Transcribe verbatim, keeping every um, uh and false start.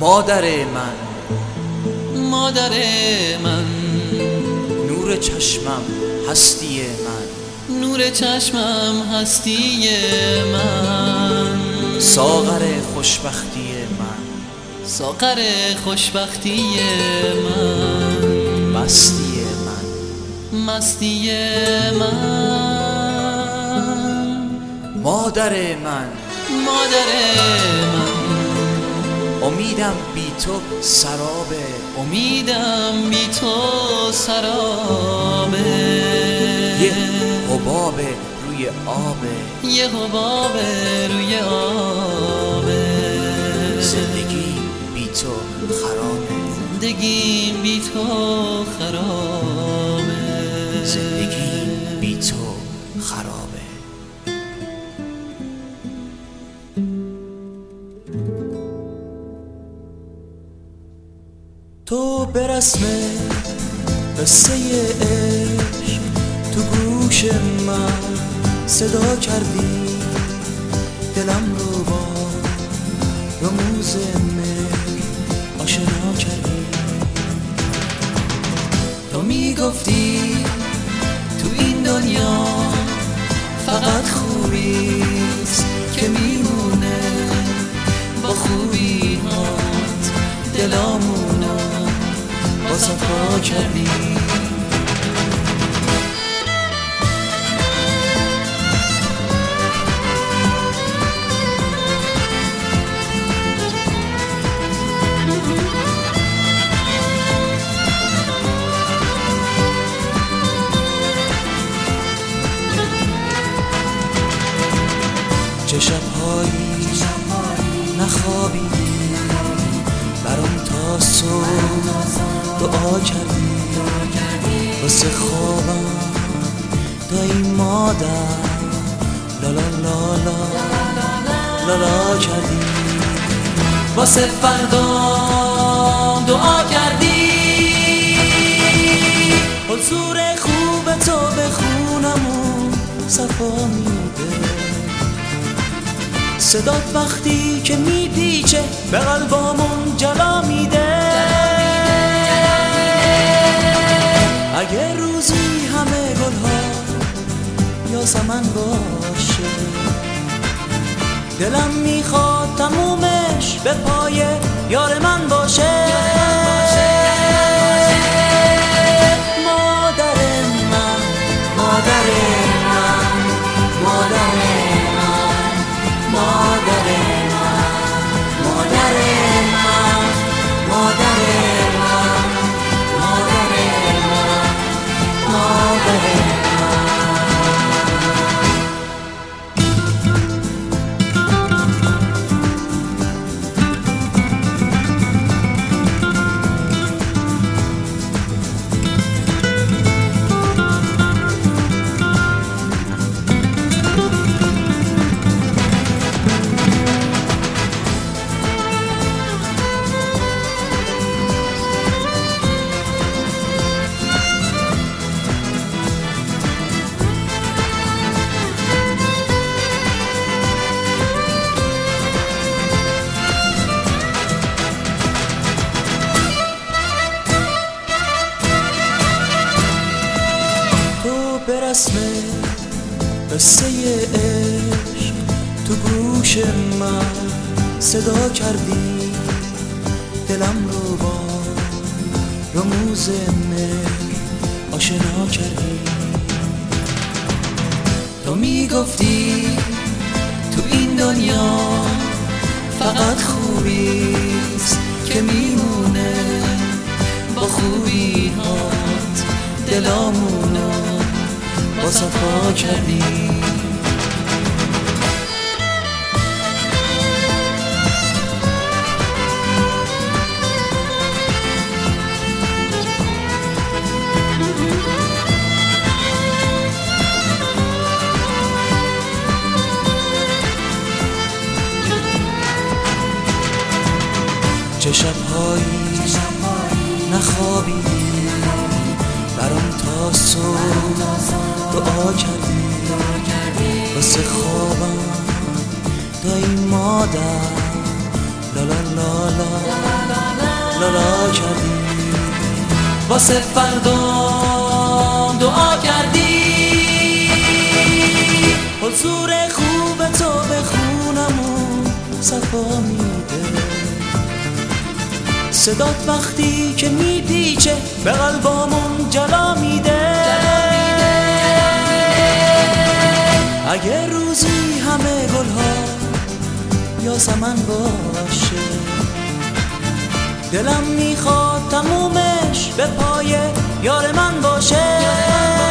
مادر من، مادر من، نور چشمم هستی من، نور چشمم هستی من، ساغر خوشبختی من، ساغر خوشبختی من، مستی من، مستی من، مادر من، مادر من، امیدم بی تو سرابه، امیدم بی تو سرابه، یه حباب روی آبه، یه حباب روی آبه، زندگی بی تو خرابه، زندگی بی تو خرابه، زندگی بی تو خرابه. تو به رسم قصه عشق تو گوش من صدا کردی، دلم رو با رموز مهر آشنا کردی. تو میگفتی تو این دنیا فقط خوبیست که میمونه، با خوبی هات دلامونو با صفا کردی. چه شب‌هایی نخوابیدی، برام تا صبح دعا کردی، واسه خوابم دایی مادر لا لا لا لا لا لا کردی، واسه فردا دعا کردی. حضور خوب تو به خونمون صفا میده، صدات وقتی که میپیچه به قلبامون جلا میده. اگه روزی همه گلها یاسمن باشه، دلم میخواد تمومش به پای یار من باشه. مادر من، مادر من، مادر من، مادر من، مادر من، مادر من، مادر من، مادر من. به رسم قصه عشق تو گوش من صدا کردی، دلم رو با رموز مهر آشنا کردی. تو میگفتی تو این دنیا فقط خوبیست که میمونه، با خوبی هات دلامونو با صفا کردی. چه شب‌هایی نخوابیدی، برام تا صبح دعا کردی، واسه خوابم دایی مادر لا لا لالا لالا کردی، واسه فردا دعا کردی. حضور خوب تو به خونمون صفا میده، صدات وقتی که میپیچه به قلبامون جلا میده. اگه روزی همه گلها یاسمن باشه، دلم میخواد تمومش به پای یار من باشه.